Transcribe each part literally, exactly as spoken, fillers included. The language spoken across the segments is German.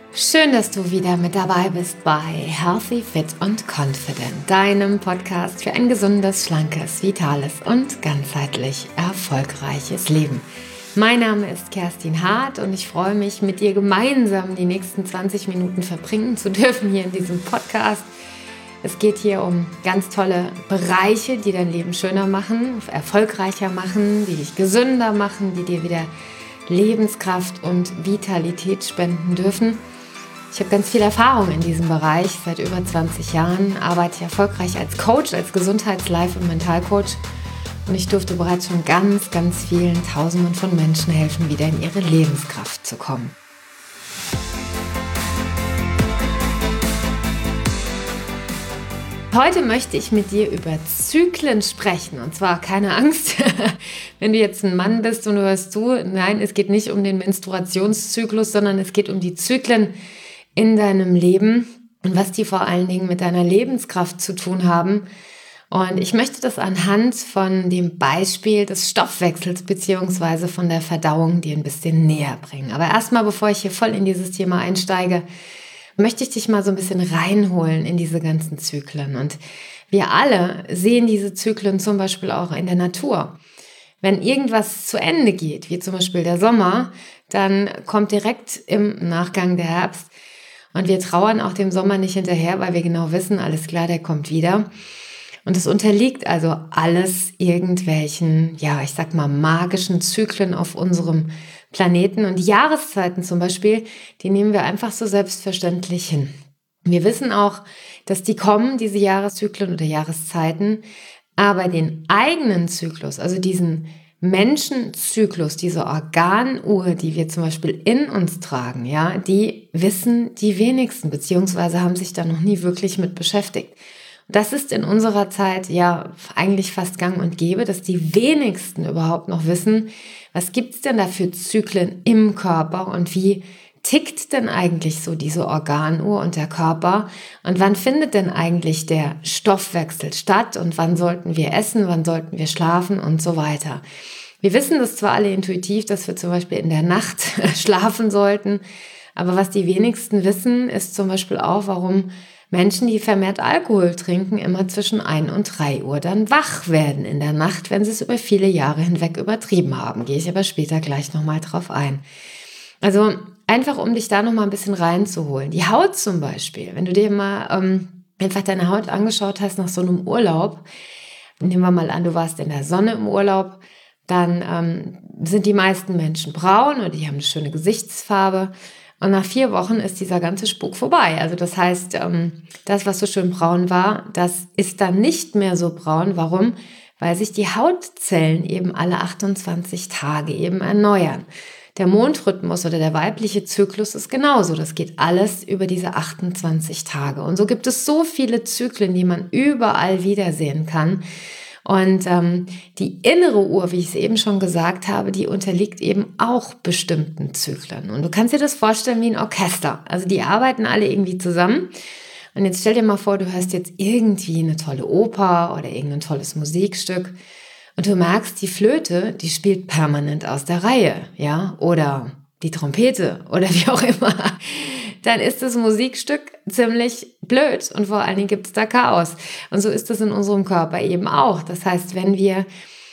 Schön, dass du wieder mit dabei bist bei Healthy, Fit und Confident, deinem Podcast für ein gesundes, schlankes, vitales und ganzheitlich erfolgreiches Leben. Mein Name ist Kerstin Hart und ich freue mich, mit dir gemeinsam die nächsten zwanzig Minuten verbringen zu dürfen hier in diesem Podcast. Es geht hier um ganz tolle Bereiche, die dein Leben schöner machen, erfolgreicher machen, die dich gesünder machen, die dir wieder Lebenskraft und Vitalität spenden dürfen. Ich habe ganz viel Erfahrung in diesem Bereich. Seit über zwanzig Jahren arbeite ich erfolgreich als Coach, als Gesundheits-, Life- und Mentalcoach. Und ich durfte bereits schon ganz, ganz vielen Tausenden von Menschen helfen, wieder in ihre Lebenskraft zu kommen. Heute möchte ich mit dir über Zyklen sprechen. Und zwar keine Angst, wenn du jetzt ein Mann bist und du hörst zu. Nein, es geht nicht um den Menstruationszyklus, sondern es geht um die Zyklen in deinem Leben und was die vor allen Dingen mit deiner Lebenskraft zu tun haben. Und ich möchte das anhand von dem Beispiel des Stoffwechsels bzw. von der Verdauung dir ein bisschen näher bringen. Aber erstmal, bevor ich hier voll in dieses Thema einsteige, möchte ich dich mal so ein bisschen reinholen in diese ganzen Zyklen. Und wir alle sehen diese Zyklen zum Beispiel auch in der Natur. Wenn irgendwas zu Ende geht, wie zum Beispiel der Sommer, dann kommt direkt im Nachgang der Herbst. Und wir trauern auch dem Sommer nicht hinterher, weil wir genau wissen, alles klar, der kommt wieder. Und es unterliegt also alles irgendwelchen, ja, ich sag mal, magischen Zyklen auf unserem Planeten. Und die Jahreszeiten zum Beispiel, die nehmen wir einfach so selbstverständlich hin. Wir wissen auch, dass die kommen, diese Jahreszyklen oder Jahreszeiten, aber den eigenen Zyklus, also diesen Menschenzyklus, diese Organuhr, die wir zum Beispiel in uns tragen, ja, die wissen die wenigsten, beziehungsweise haben sich da noch nie wirklich mit beschäftigt. Das ist in unserer Zeit ja eigentlich fast gang und gäbe, dass die wenigsten überhaupt noch wissen, was gibt's denn da für Zyklen im Körper und wie tickt denn eigentlich so diese Organuhr und der Körper und wann findet denn eigentlich der Stoffwechsel statt und wann sollten wir essen, wann sollten wir schlafen und so weiter. Wir wissen das zwar alle intuitiv, dass wir zum Beispiel in der Nacht schlafen sollten, aber was die wenigsten wissen, ist zum Beispiel auch, warum Menschen, die vermehrt Alkohol trinken, immer zwischen ein und drei Uhr dann wach werden in der Nacht, wenn sie es über viele Jahre hinweg übertrieben haben. Gehe ich aber später gleich nochmal drauf ein. Also einfach, um dich da nochmal ein bisschen reinzuholen. Die Haut zum Beispiel, wenn du dir mal ähm, einfach deine Haut angeschaut hast nach so einem Urlaub, nehmen wir mal an, du warst in der Sonne im Urlaub, dann ähm, sind die meisten Menschen braun oder die haben eine schöne Gesichtsfarbe. Und nach vier Wochen ist dieser ganze Spuk vorbei. Also das heißt, ähm, das, was so schön braun war, das ist dann nicht mehr so braun. Warum? Weil sich die Hautzellen eben alle achtundzwanzig Tage eben erneuern. Der Mondrhythmus oder der weibliche Zyklus ist genauso. Das geht alles über diese achtundzwanzig Tage. Und so gibt es so viele Zyklen, die man überall wiedersehen kann. Und ähm, die innere Uhr, wie ich es eben schon gesagt habe, die unterliegt eben auch bestimmten Zyklen. Und du kannst dir das vorstellen wie ein Orchester. Also die arbeiten alle irgendwie zusammen. Und jetzt stell dir mal vor, du hörst jetzt irgendwie eine tolle Oper oder irgendein tolles Musikstück. Und du merkst, die Flöte, die spielt permanent aus der Reihe, ja, oder die Trompete oder wie auch immer. Dann ist das Musikstück ziemlich blöd und vor allen Dingen gibt es da Chaos. Und so ist das in unserem Körper eben auch. Das heißt, wenn wir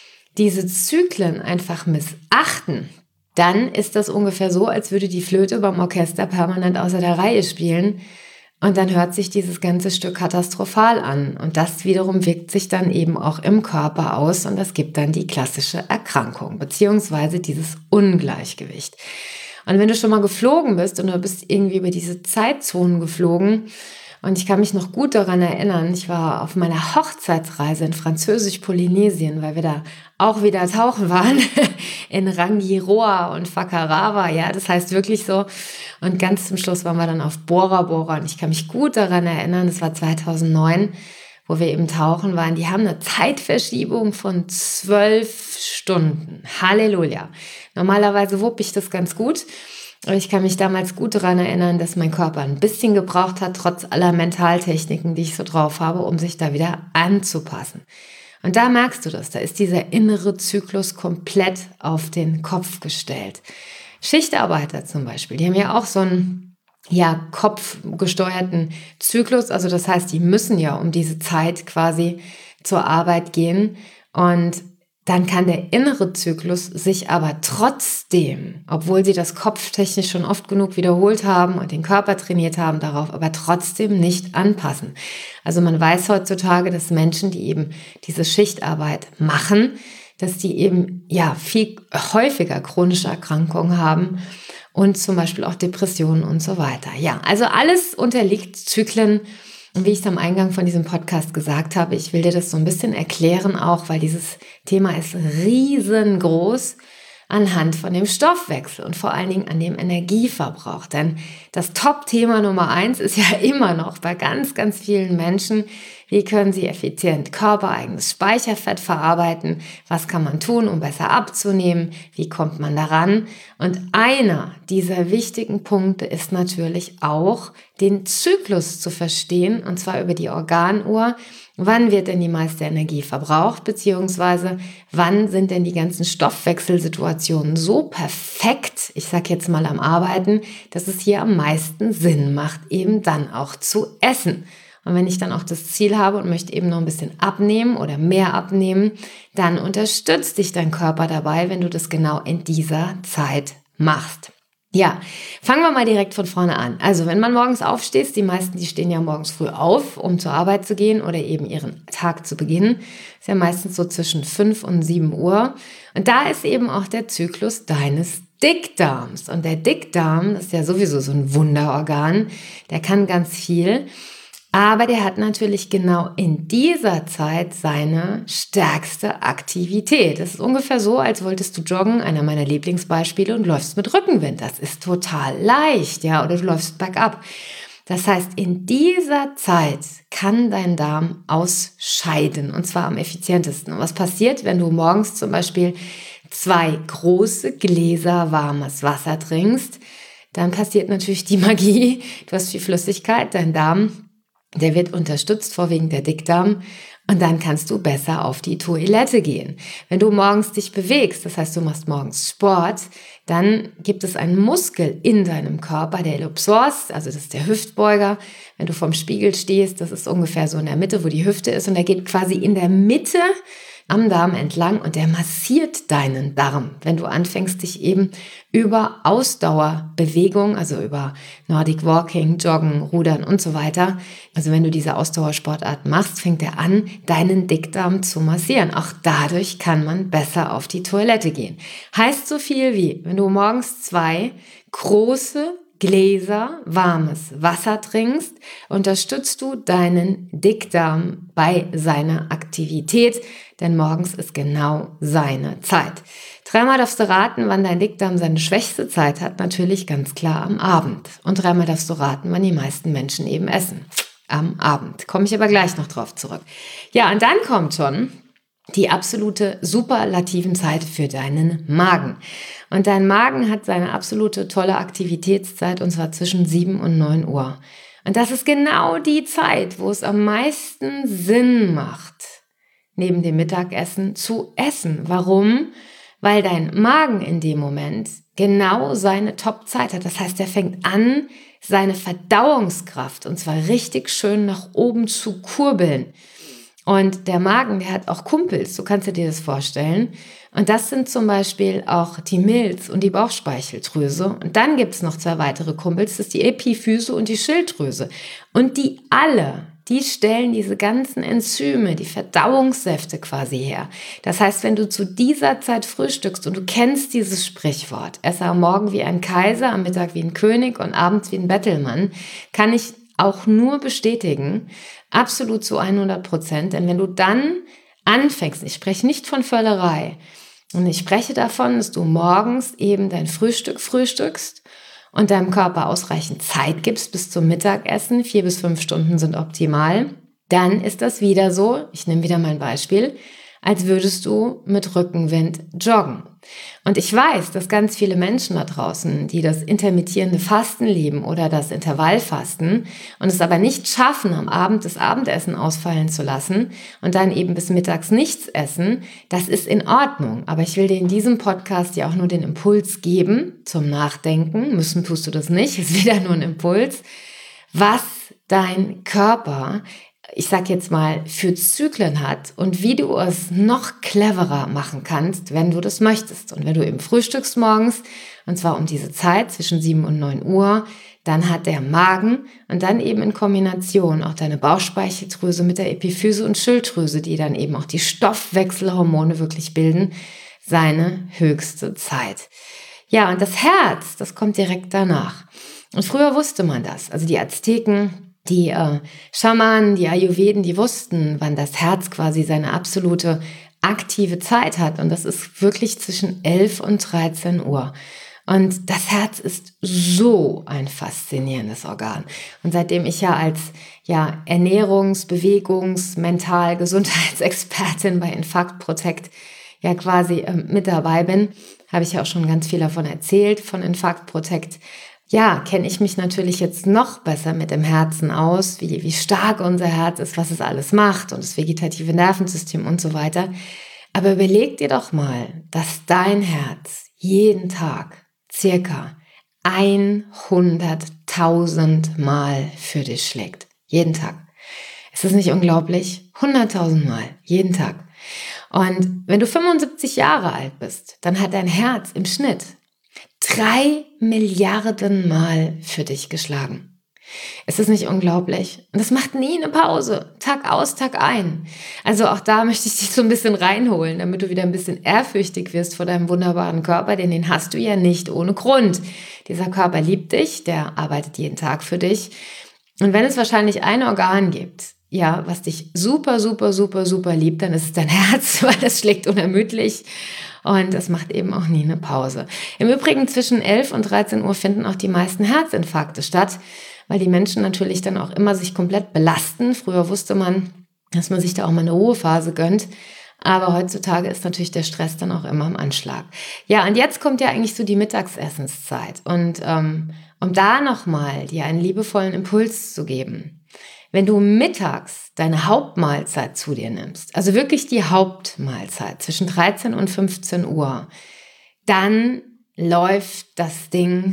diese Zyklen einfach missachten, dann ist das ungefähr so, als würde die Flöte beim Orchester permanent außer der Reihe spielen. Und dann hört sich dieses ganze Stück katastrophal an. Und das wiederum wirkt sich dann eben auch im Körper aus. Und das gibt dann die klassische Erkrankung, beziehungsweise dieses Ungleichgewicht. Und wenn du schon mal geflogen bist und du bist irgendwie über diese Zeitzonen geflogen, und ich kann mich noch gut daran erinnern, ich war auf meiner Hochzeitsreise in Französisch-Polynesien, weil wir da auch wieder tauchen waren, in Rangiroa und Whakarawa, ja, das heißt wirklich so. Und ganz zum Schluss waren wir dann auf Bora Bora und ich kann mich gut daran erinnern, das war zweitausendneun, wo wir eben tauchen waren. Die haben eine Zeitverschiebung von zwölf Stunden. Halleluja. Normalerweise wupp ich das ganz gut. Aber ich kann mich damals gut daran erinnern, dass mein Körper ein bisschen gebraucht hat, trotz aller Mentaltechniken, die ich so drauf habe, um sich da wieder anzupassen. Und da merkst du das, da ist dieser innere Zyklus komplett auf den Kopf gestellt. Schichtarbeiter zum Beispiel, die haben ja auch so einen ja, kopfgesteuerten Zyklus. Also das heißt, die müssen ja um diese Zeit quasi zur Arbeit gehen. Und dann kann der innere Zyklus sich aber trotzdem, obwohl sie das kopftechnisch schon oft genug wiederholt haben und den Körper trainiert haben darauf, aber trotzdem nicht anpassen. Also man weiß heutzutage, dass Menschen, die eben diese Schichtarbeit machen, dass die eben ja viel häufiger chronische Erkrankungen haben und zum Beispiel auch Depressionen und so weiter. Ja, also alles unterliegt Zyklen. Und wie ich es am Eingang von diesem Podcast gesagt habe, ich will dir das so ein bisschen erklären auch, weil dieses Thema ist riesengroß anhand von dem Stoffwechsel und vor allen Dingen an dem Energieverbrauch. Denn das Top-Thema Nummer eins ist ja immer noch bei ganz, ganz vielen Menschen, wie können sie effizient körpereigenes Speicherfett verarbeiten? Was kann man tun, um besser abzunehmen? Wie kommt man daran? Und einer dieser wichtigen Punkte ist natürlich auch, den Zyklus zu verstehen, und zwar über die Organuhr. Wann wird denn die meiste Energie verbraucht, beziehungsweise wann sind denn die ganzen Stoffwechselsituationen so perfekt, ich sage jetzt mal am Arbeiten, dass es hier am meisten Sinn macht, eben dann auch zu essen. Und wenn ich dann auch das Ziel habe und möchte eben noch ein bisschen abnehmen oder mehr abnehmen, dann unterstützt dich dein Körper dabei, wenn du das genau in dieser Zeit machst. Ja, fangen wir mal direkt von vorne an. Also wenn man morgens aufsteht, die meisten, die stehen ja morgens früh auf, um zur Arbeit zu gehen oder eben ihren Tag zu beginnen. Ist ja meistens so zwischen fünf und sieben Uhr. Und da ist eben auch der Zyklus deines Dickdarms. Und der Dickdarm, das ist ja sowieso so ein Wunderorgan, der kann ganz viel. Aber der hat natürlich genau in dieser Zeit seine stärkste Aktivität. Das ist ungefähr so, als wolltest du joggen, einer meiner Lieblingsbeispiele, und läufst mit Rückenwind. Das ist total leicht, ja, oder du läufst bergab. Das heißt, in dieser Zeit kann dein Darm ausscheiden, und zwar am effizientesten. Und was passiert, wenn du morgens zum Beispiel zwei große Gläser warmes Wasser trinkst? Dann passiert natürlich die Magie. Du hast viel Flüssigkeit, dein Darm, der wird unterstützt, vorwiegend der Dickdarm, und dann kannst du besser auf die Toilette gehen. Wenn du morgens dich bewegst, das heißt, du machst morgens Sport, dann gibt es einen Muskel in deinem Körper, der Ellipsoas, also das ist der Hüftbeuger. Wenn du vorm Spiegel stehst, das ist ungefähr so in der Mitte, wo die Hüfte ist, und der geht quasi in der Mitte am Darm entlang und der massiert deinen Darm, wenn du anfängst, dich eben über Ausdauerbewegung, also über Nordic Walking, Joggen, Rudern und so weiter, also wenn du diese Ausdauersportart machst, fängt er an, deinen Dickdarm zu massieren. Auch dadurch kann man besser auf die Toilette gehen. Heißt so viel wie, wenn du morgens zwei große Gläser warmes Wasser trinkst, unterstützt du deinen Dickdarm bei seiner Aktivität, denn morgens ist genau seine Zeit. Dreimal darfst du raten, wann dein Dickdarm seine schwächste Zeit hat, natürlich ganz klar am Abend. Und dreimal darfst du raten, wann die meisten Menschen eben essen. Am Abend. Komme ich aber gleich noch drauf zurück. Ja, und dann kommt schon die absolute superlativen Zeit für deinen Magen. Und dein Magen hat seine absolute tolle Aktivitätszeit, und zwar zwischen sieben und neun Uhr. Und das ist genau die Zeit, wo es am meisten Sinn macht, neben dem Mittagessen zu essen. Warum? Weil dein Magen in dem Moment genau seine Top-Zeit hat. Das heißt, er fängt an, seine Verdauungskraft, und zwar richtig schön nach oben zu kurbeln. Und der Magen, der hat auch Kumpels, so kannst du dir das vorstellen. Und das sind zum Beispiel auch die Milz und die Bauchspeicheldrüse. Und dann gibt es noch zwei weitere Kumpels, das ist die Epiphyse und die Schilddrüse. Und die alle, die stellen diese ganzen Enzyme, die Verdauungssäfte quasi her. Das heißt, wenn du zu dieser Zeit frühstückst und du kennst dieses Sprichwort, esse am Morgen wie ein Kaiser, am Mittag wie ein König und abends wie ein Bettelmann, kann ich auch nur bestätigen, absolut zu hundert Prozent. Denn wenn du dann anfängst, ich spreche nicht von Völlerei, und ich spreche davon, dass du morgens eben dein Frühstück frühstückst und deinem Körper ausreichend Zeit gibst bis zum Mittagessen, vier bis fünf Stunden sind optimal, dann ist das wieder so, ich nehme wieder mein Beispiel, als würdest du mit Rückenwind joggen. Und ich weiß, dass ganz viele Menschen da draußen, die das intermittierende Fasten lieben oder das Intervallfasten und es aber nicht schaffen, am Abend das Abendessen ausfallen zu lassen und dann eben bis mittags nichts essen, das ist in Ordnung. Aber ich will dir in diesem Podcast ja auch nur den Impuls geben zum Nachdenken. Müssen tust du das nicht, ist wieder nur ein Impuls, was dein Körper, ich sag jetzt mal, für Zyklen hat und wie du es noch cleverer machen kannst, wenn du das möchtest. Und wenn du eben frühstückst morgens, und zwar um diese Zeit zwischen sieben und neun Uhr, dann hat der Magen und dann eben in Kombination auch deine Bauchspeicheldrüse mit der Epiphyse und Schilddrüse, die dann eben auch die Stoffwechselhormone wirklich bilden, seine höchste Zeit. Ja, und das Herz, das kommt direkt danach. Und früher wusste man das. Also die Azteken, die äh, Schamanen, die Ayurveden, die wussten, wann das Herz quasi seine absolute aktive Zeit hat. Und das ist wirklich zwischen elf und dreizehn Uhr. Und das Herz ist so ein faszinierendes Organ. Und seitdem ich ja als ja, Ernährungs-, Bewegungs-, Mental-, Gesundheitsexpertin bei Infarkt Protect ja quasi äh, mit dabei bin, habe ich ja auch schon ganz viel davon erzählt, von Infarkt Protect. Ja, kenne ich mich natürlich jetzt noch besser mit dem Herzen aus, wie, wie stark unser Herz ist, was es alles macht und das vegetative Nervensystem und so weiter. Aber überleg dir doch mal, dass dein Herz jeden Tag circa hunderttausend Mal für dich schlägt. Jeden Tag. Ist das nicht unglaublich? hunderttausend Mal. Jeden Tag. Und wenn du fünfundsiebzig Jahre alt bist, dann hat dein Herz im Schnitt drei Milliarden Mal für dich geschlagen. Ist das nicht unglaublich? Und das macht nie eine Pause. Tag aus, Tag ein. Also auch da möchte ich dich so ein bisschen reinholen, damit du wieder ein bisschen ehrfürchtig wirst vor deinem wunderbaren Körper, denn den hast du ja nicht ohne Grund. Dieser Körper liebt dich, der arbeitet jeden Tag für dich. Und wenn es wahrscheinlich ein Organ gibt, ja, was dich super, super, super, super liebt, dann ist es dein Herz, weil das schlägt unermüdlich. Und es macht eben auch nie eine Pause. Im Übrigen zwischen elf und dreizehn Uhr finden auch die meisten Herzinfarkte statt, weil die Menschen natürlich dann auch immer sich komplett belasten. Früher wusste man, dass man sich da auch mal eine Ruhephase gönnt. Aber heutzutage ist natürlich der Stress dann auch immer am Anschlag. Ja, und jetzt kommt ja eigentlich so die Mittagsessenszeit. Und ähm, um da nochmal dir einen liebevollen Impuls zu geben, wenn du mittags deine Hauptmahlzeit zu dir nimmst, also wirklich die Hauptmahlzeit zwischen dreizehn und fünfzehn Uhr, dann läuft das Ding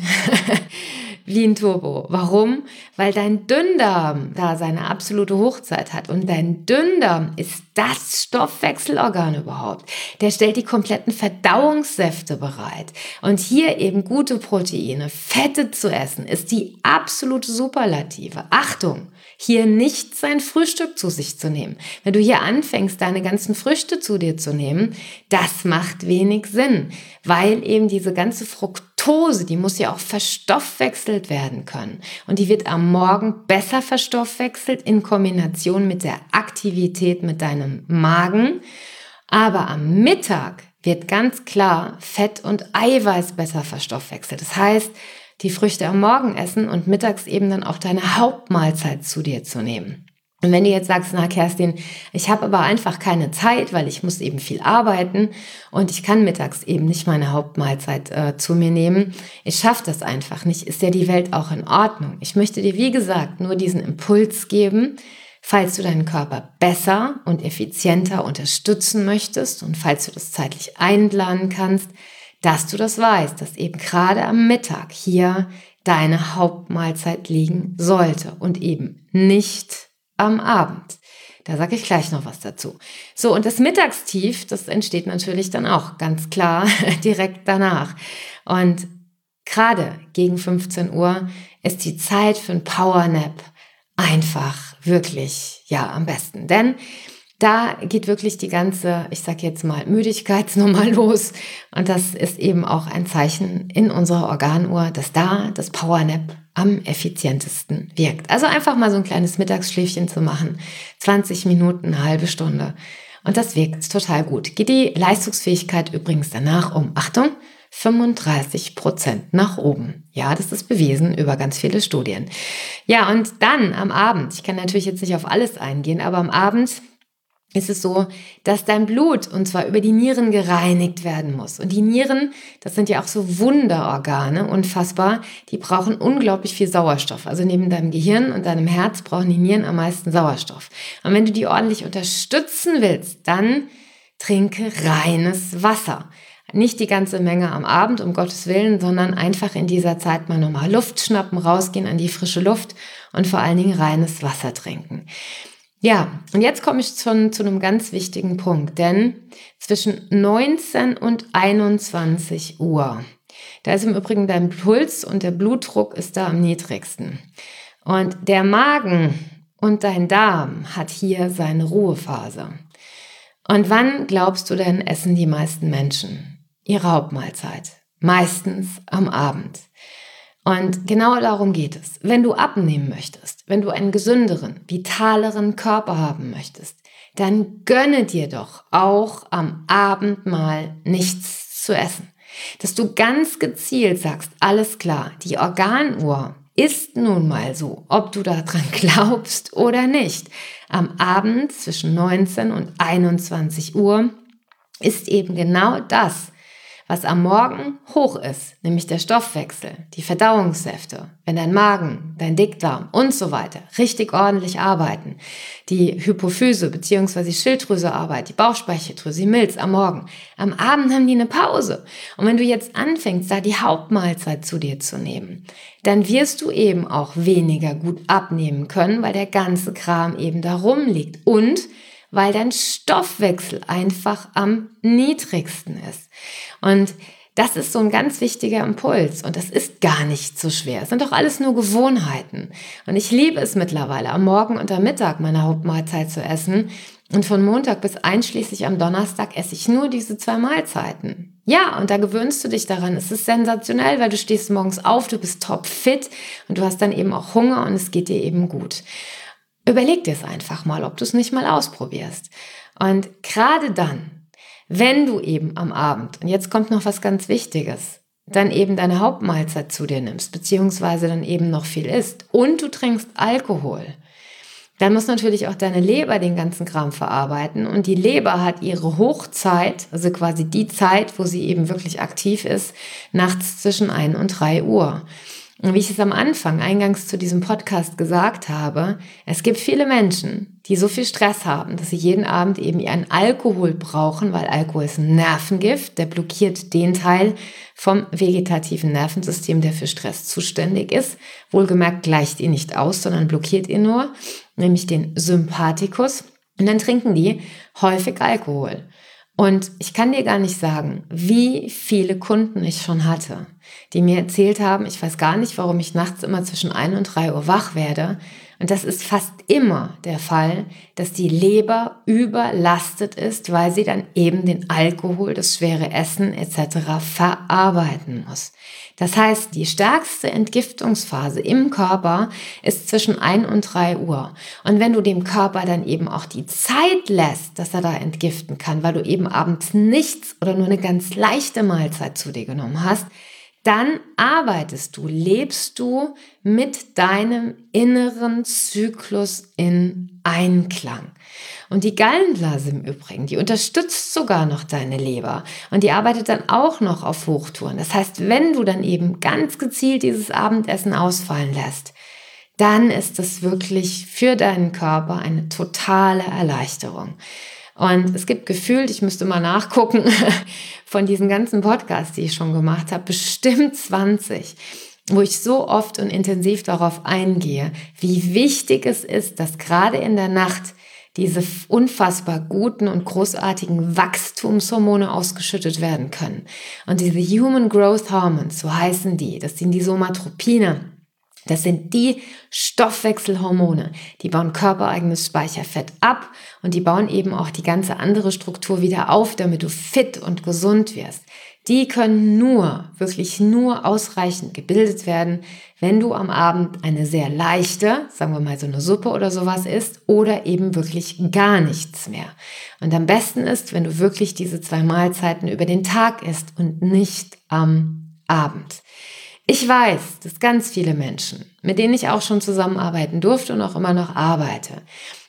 wie ein Turbo. Warum? Weil dein Dünndarm da seine absolute Hochzeit hat. Und dein Dünndarm ist das Stoffwechselorgan überhaupt. Der stellt die kompletten Verdauungssäfte bereit. Und hier eben gute Proteine, Fette zu essen, ist die absolute Superlative. Achtung! Hier nicht sein Frühstück zu sich zu nehmen. Wenn du hier anfängst, deine ganzen Früchte zu dir zu nehmen, das macht wenig Sinn, weil eben diese ganze Fructose, die muss ja auch verstoffwechselt werden können. Und die wird am Morgen besser verstoffwechselt in Kombination mit der Aktivität mit deinem Magen. Aber am Mittag wird ganz klar Fett und Eiweiß besser verstoffwechselt. Das heißt, die Früchte am Morgen essen und mittags eben dann auch deine Hauptmahlzeit zu dir zu nehmen. Und wenn du jetzt sagst, na Kerstin, ich habe aber einfach keine Zeit, weil ich muss eben viel arbeiten und ich kann mittags eben nicht meine Hauptmahlzeit äh, zu mir nehmen, ich schaffe das einfach nicht, ist ja die Welt auch in Ordnung. Ich möchte dir, wie gesagt, nur diesen Impuls geben, falls du deinen Körper besser und effizienter unterstützen möchtest und falls du das zeitlich einplanen kannst, dass du das weißt, dass eben gerade am Mittag hier deine Hauptmahlzeit liegen sollte und eben nicht am Abend. Da sage ich gleich noch was dazu. So, und das Mittagstief, das entsteht natürlich dann auch ganz klar direkt danach. Und gerade gegen fünfzehn Uhr ist die Zeit für ein Powernap einfach wirklich, ja, am besten. Denn da geht wirklich die ganze, ich sage jetzt mal, Müdigkeitsnummer los. Und das ist eben auch ein Zeichen in unserer Organuhr, dass da das Powernap am effizientesten wirkt. Also einfach mal so ein kleines Mittagsschläfchen zu machen. zwanzig Minuten, eine halbe Stunde. Und das wirkt total gut. Geht die Leistungsfähigkeit übrigens danach um, Achtung, fünfunddreißig Prozent nach oben. Ja, das ist bewiesen über ganz viele Studien. Ja, und dann am Abend, ich kann natürlich jetzt nicht auf alles eingehen, aber am Abend ist es so, dass dein Blut, und zwar über die Nieren, gereinigt werden muss. Und die Nieren, das sind ja auch so Wunderorgane, unfassbar, die brauchen unglaublich viel Sauerstoff. Also neben deinem Gehirn und deinem Herz brauchen die Nieren am meisten Sauerstoff. Und wenn du die ordentlich unterstützen willst, dann trinke reines Wasser. Nicht die ganze Menge am Abend, um Gottes Willen, sondern einfach in dieser Zeit mal nochmal Luft schnappen, rausgehen an die frische Luft und vor allen Dingen reines Wasser trinken. Ja, und jetzt komme ich schon zu einem ganz wichtigen Punkt, denn zwischen neunzehn und einundzwanzig Uhr, da ist im Übrigen dein Puls und der Blutdruck ist da am niedrigsten. Und der Magen und dein Darm hat hier seine Ruhephase. Und wann, glaubst du denn, essen die meisten Menschen ihre Hauptmahlzeit? Meistens am Abend. Und genau darum geht es. Wenn du abnehmen möchtest, wenn du einen gesünderen, vitaleren Körper haben möchtest, dann gönne dir doch auch am Abend mal nichts zu essen. Dass du ganz gezielt sagst, alles klar, die Organuhr ist nun mal so, ob du daran glaubst oder nicht. Am Abend zwischen neunzehn und einundzwanzig Uhr ist eben genau das, was am Morgen hoch ist, nämlich der Stoffwechsel, die Verdauungssäfte, wenn dein Magen, dein Dickdarm und so weiter richtig ordentlich arbeiten, die Hypophyse bzw. die Schilddrüse arbeitet, die Bauchspeicheldrüse, die Milz am Morgen. Am Abend haben die eine Pause. Und wenn du jetzt anfängst, da die Hauptmahlzeit zu dir zu nehmen, dann wirst du eben auch weniger gut abnehmen können, weil der ganze Kram eben da rumliegt und weil dein Stoffwechsel einfach am niedrigsten ist. Und das ist so ein ganz wichtiger Impuls und das ist gar nicht so schwer. Es sind doch alles nur Gewohnheiten. Und ich liebe es mittlerweile, am Morgen und am Mittag meine Hauptmahlzeit zu essen. Und von Montag bis einschließlich am Donnerstag esse ich nur diese zwei Mahlzeiten. Ja, und da gewöhnst du dich daran. Es ist sensationell, weil du stehst morgens auf, du bist topfit und du hast dann eben auch Hunger und es geht dir eben gut. Überleg dir es einfach mal, ob du es nicht mal ausprobierst. Und gerade dann, wenn du eben am Abend, und jetzt kommt noch was ganz Wichtiges, dann eben deine Hauptmahlzeit zu dir nimmst, beziehungsweise dann eben noch viel isst und du trinkst Alkohol, dann muss natürlich auch deine Leber den ganzen Kram verarbeiten und die Leber hat ihre Hochzeit, also quasi die Zeit, wo sie eben wirklich aktiv ist, nachts zwischen ein und drei Uhr. Und wie ich es am Anfang eingangs zu diesem Podcast gesagt habe, es gibt viele Menschen, die so viel Stress haben, dass sie jeden Abend eben ihren Alkohol brauchen, weil Alkohol ist ein Nervengift, der blockiert den Teil vom vegetativen Nervensystem, der für Stress zuständig ist. Wohlgemerkt gleicht ihn nicht aus, sondern blockiert ihn nur, nämlich den Sympathikus. Und dann trinken die häufig Alkohol. Und ich kann dir gar nicht sagen, wie viele Kunden ich schon hatte, die mir erzählt haben, ich weiß gar nicht, warum ich nachts immer zwischen ein und drei Uhr wach werde. Und das ist fast immer der Fall, dass die Leber überlastet ist, weil sie dann eben den Alkohol, das schwere Essen et cetera verarbeiten muss. Das heißt, die stärkste Entgiftungsphase im Körper ist zwischen ein und drei Uhr. Und wenn du dem Körper dann eben auch die Zeit lässt, dass er da entgiften kann, weil du eben abends nichts oder nur eine ganz leichte Mahlzeit zu dir genommen hast, dann arbeitest du, lebst du mit deinem inneren Zyklus in Einklang. Und die Gallenblase im Übrigen, die unterstützt sogar noch deine Leber und die arbeitet dann auch noch auf Hochtouren. Das heißt, wenn du dann eben ganz gezielt dieses Abendessen ausfallen lässt, dann ist es wirklich für deinen Körper eine totale Erleichterung. Und es gibt gefühlt, ich müsste mal nachgucken, von diesen ganzen Podcasts, die ich schon gemacht habe, bestimmt zwanzig, wo ich so oft und intensiv darauf eingehe, wie wichtig es ist, dass gerade in der Nacht diese unfassbar guten und großartigen Wachstumshormone ausgeschüttet werden können. Und diese Human Growth Hormones, so heißen die, das sind die Somatropine. Das sind die Stoffwechselhormone, die bauen körpereigenes Speicherfett ab und die bauen eben auch die ganze andere Struktur wieder auf, damit du fit und gesund wirst. Die können nur, wirklich nur ausreichend gebildet werden, wenn du am Abend eine sehr leichte, sagen wir mal so eine Suppe oder sowas isst oder eben wirklich gar nichts mehr. Und am besten ist, wenn du wirklich diese zwei Mahlzeiten über den Tag isst und nicht am Abend. Ich weiß, dass ganz viele Menschen, mit denen ich auch schon zusammenarbeiten durfte und auch immer noch arbeite,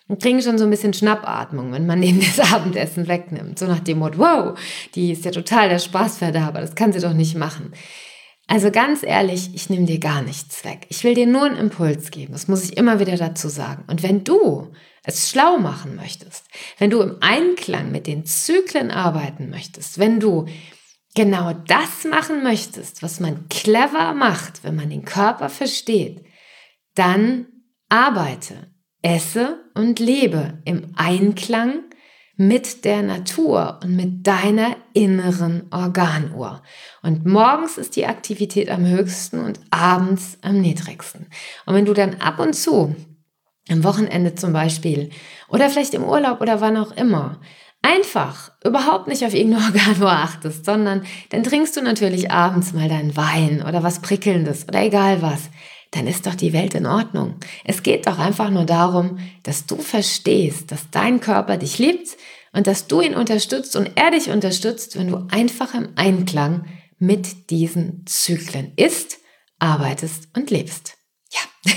und kriegen schon so ein bisschen Schnappatmung, wenn man ihnen das Abendessen wegnimmt. So nach dem Motto, wow, die ist ja total der Spaßverderber, das kann sie doch nicht machen. Also ganz ehrlich, ich nehme dir gar nichts weg. Ich will dir nur einen Impuls geben, das muss ich immer wieder dazu sagen. Und wenn du es schlau machen möchtest, wenn du im Einklang mit den Zyklen arbeiten möchtest, wenn du genau das machen möchtest, was man clever macht, wenn man den Körper versteht, dann arbeite, esse und lebe im Einklang mit der Natur und mit deiner inneren Organuhr. Und morgens ist die Aktivität am höchsten und abends am niedrigsten. Und wenn du dann ab und zu, am Wochenende zum Beispiel, oder vielleicht im Urlaub oder wann auch immer, einfach überhaupt nicht auf irgendeine Organuhr achtest, sondern dann trinkst du natürlich abends mal deinen Wein oder was Prickelndes oder egal was, dann ist doch die Welt in Ordnung. Es geht doch einfach nur darum, dass du verstehst, dass dein Körper dich liebt und dass du ihn unterstützt und er dich unterstützt, wenn du einfach im Einklang mit diesen Zyklen isst, arbeitest und lebst. Ja,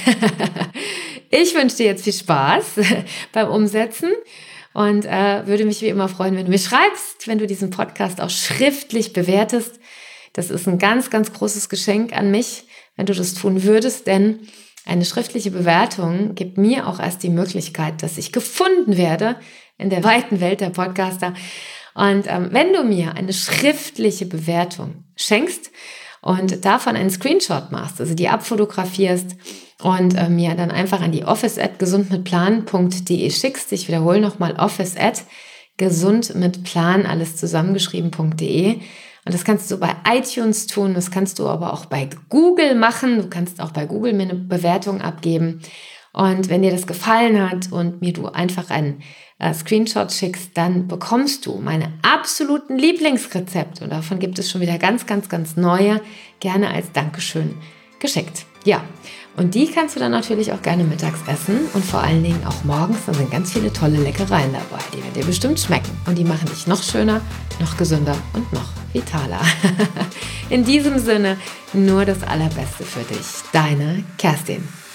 ich wünsche dir jetzt viel Spaß beim Umsetzen und äh, würde mich wie immer freuen, wenn du mir schreibst, wenn du diesen Podcast auch schriftlich bewertest. Das ist ein ganz, ganz großes Geschenk an mich, wenn du das tun würdest, denn eine schriftliche Bewertung gibt mir auch erst die Möglichkeit, dass ich gefunden werde in der weiten Welt der Podcaster. Und ähm, wenn du mir eine schriftliche Bewertung schenkst und davon einen Screenshot machst, also die abfotografierst und äh, mir dann einfach an die office at gesundmitplan punkt de schickst, ich wiederhole nochmal office at gesundmitplan, alles zusammengeschrieben.de. Und das kannst du bei iTunes tun, das kannst du aber auch bei Google machen. Du kannst auch bei Google mir eine Bewertung abgeben. Und wenn dir das gefallen hat und mir du einfach einen äh, Screenshot schickst, dann bekommst du meine absoluten Lieblingsrezepte. Und davon gibt es schon wieder ganz, ganz, ganz neue, gerne als Dankeschön geschickt. Ja, und die kannst du dann natürlich auch gerne mittags essen und vor allen Dingen auch morgens. Da sind ganz viele tolle Leckereien dabei, die werden dir bestimmt schmecken. Und die machen dich noch schöner, noch gesünder und noch vitaler. In diesem Sinne, nur das Allerbeste für dich. Deine Kerstin.